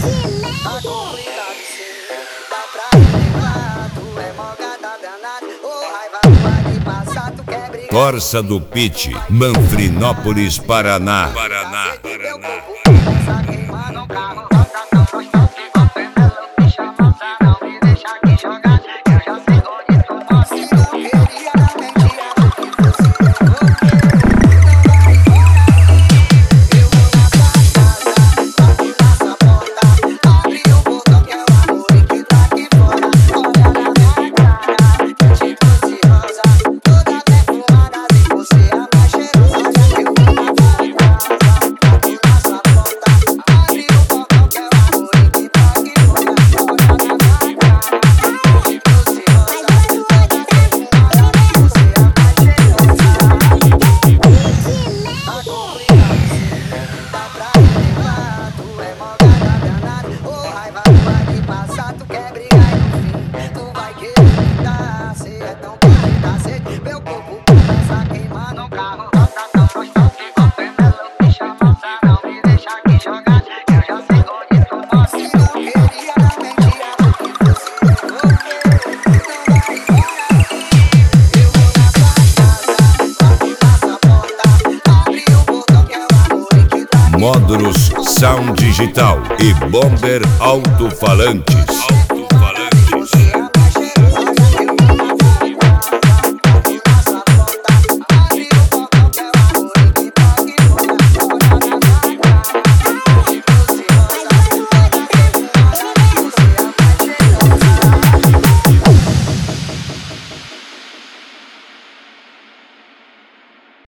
Tá complicado sim, dá pra levar. Tu é mó gata danada, ô raiva tu vai me passar, tu quer brigar. Corsa do Pit, Manfrinópolis, Paraná. Meu corpo começa a queimar no carro. Bota tão gostão que você melão me chama pra não me deixar aqui jogado. Eu já sei onde tu mora. Se não queria na mente era que fosse eu. Então vai embora aí. Eu vou na sua casa, toque nessa porta. Abre o portão que é o amor que tá aqui fora. Olha na minha cara, que eu te trouxe rosa. Toda perfumada e você é a mais cheirosa. Eu vou na sua casa, toque nessa porta. Abre o portão que é o amor que tá aqui fora. Olha na minha cara, que eu te trouxe rosa. Toda perfumada e você é a mais cheirosa. Tá complicado sim, dá pra levar. Tu é mó gata danada, ô raiva tu vai me passar. Tu quer brigar e no fim tu vai querer me dar. Cê é tão bonita, sede, meu corpo começa a queimar no carro. Bota tão gostão que você melão me chama pra não me deixar aqui jogado. Eu já sei onde tu mora. Se não queria na mente era que fosse eu. Então vai embora aí. Eu vou na sua casa, toque nessa porta. Abre o portão que é o amor que tá aqui fora. Módulos Sound Digital e Bomber Alto-Falantes.